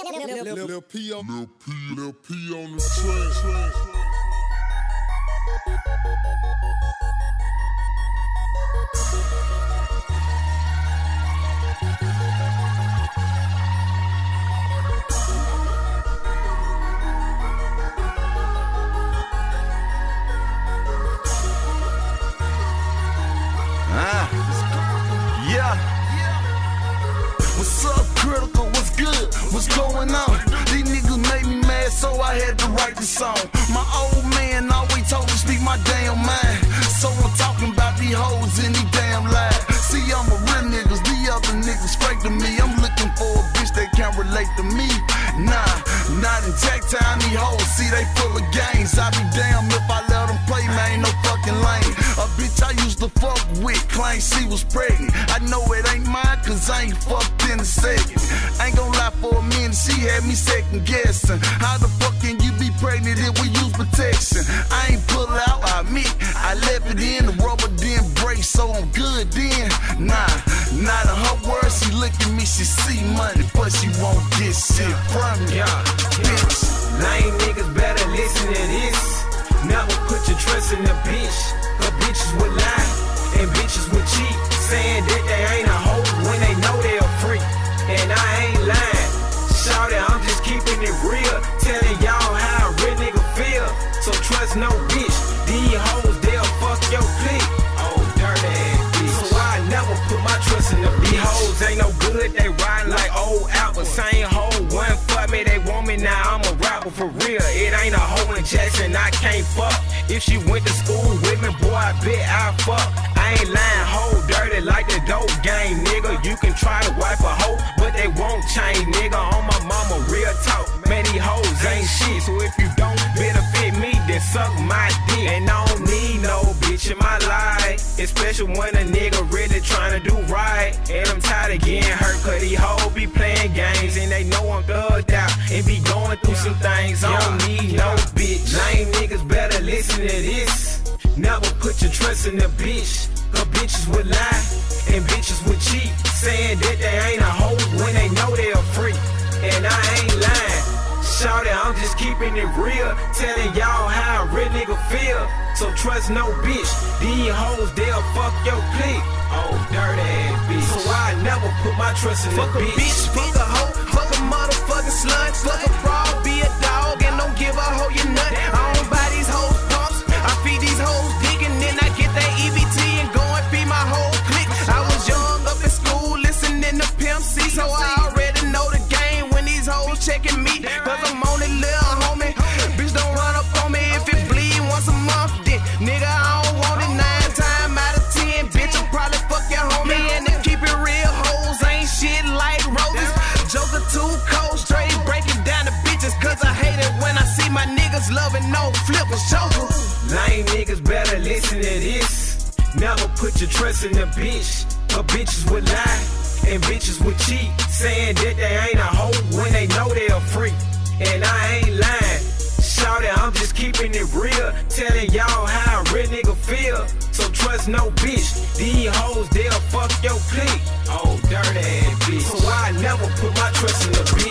Lil P on the track. Yeah. What's up, Critical? What's good? What's going on? These niggas made me mad, so I had to write this song. My old man always told me speak my damn mind, so I'm talking about these hoes in these damn lies. See, I'm a real niggas, these other niggas fake to me. I'm looking for a bitch that can't relate to me. Nah, not in Jack Town, these hoes, see they full of games. I be damn if I let them play, man, no fucking lane. A bitch I used to fuck with claimed she was pregnant. I know it ain't mine, cause I ain't fucked in a second. Ain't gon' lie, for a minute, she had me second guessing. How the fuck can you be pregnant if we use protection? I ain't pull out, I admit, I left it in, the rubber didn't break, so I'm good then. Nah, not in her words, she look at me, she see money, but she won't get shit from me. Bitch. Lame niggas better listen to this. Never put your trust in a bitch, cause bitches would lie and bitches would cheat, saying that they ain't a hoe when they know they a freak. And I ain't lying, shout it, I'm just keeping it real, telling y'all how a real nigga feel. So trust no bitch, these hoes, they'll fuck your clique. Oh, dirty ass bitch. So I never put my trust in the bitch. These hoes ain't no good, they riding like old Albert. Same hoe, one fuck me, they want me now, I'm a rapper for real. It ain't a hoe in Jackson, I can't fuck. If she went to school with me, boy, I bet I fuck. I ain't lying, hoe dirty like the dope game, nigga. You can try to wipe a hoe, but they won't change, nigga. On my mama, real talk, man, these hoes ain't shit. So if you don't benefit me, then suck my dick. And I don't need no bitch in my life, especially when a nigga really trying to do right. And I'm tired of getting hurt, cause these hoes be playing games, and they know I'm thugged out and be going through some things. I don't need no bitch. Lame niggas better listen to this. Never put your trust in a bitch, cause bitches would lie and bitches would cheat, saying that they ain't a hoe when they know they a freak. And I ain't lying, shout it, I'm just keeping it real, telling y'all how a real nigga feel. So trust no bitch, these hoes, they'll fuck your clique. Oh, dirty ass bitch. So I never put my trust in a bitch. Fuck a hoe, fuck a motherfucking slut, fuck a fraud, be a dog, and don't give a hoe your nut. I don't buy these hoes pumps, I feed these hoes dick, and then I get that EBT and go and feed my whole clique. I was young up in school, listening to Pimp C, so I already know the game when these hoes checking me, cause I'm on it, little homie. Bitch, don't run up on me if it bleed once a month, then nigga, I don't want it 9 times out of 10. Bitch, I'll probably fuck your homie, and to keep it real, hoes ain't shit like roses. Joker too cold, straight breaking down the bitches, cause I hate it when I see my niggas loving no flippers, choker. Lame niggas better listen to this. Never put your trust in a bitch, cause bitches would lie and bitches would cheat, saying that they ain't a hoe when they know they a freak. And I ain't lying, shout it, I'm just keeping it real, telling y'all how a real nigga feel. So trust no bitch, these hoes, they'll fuck your clique. Oh, dirty ass bitch. So I never put my trust in a bitch.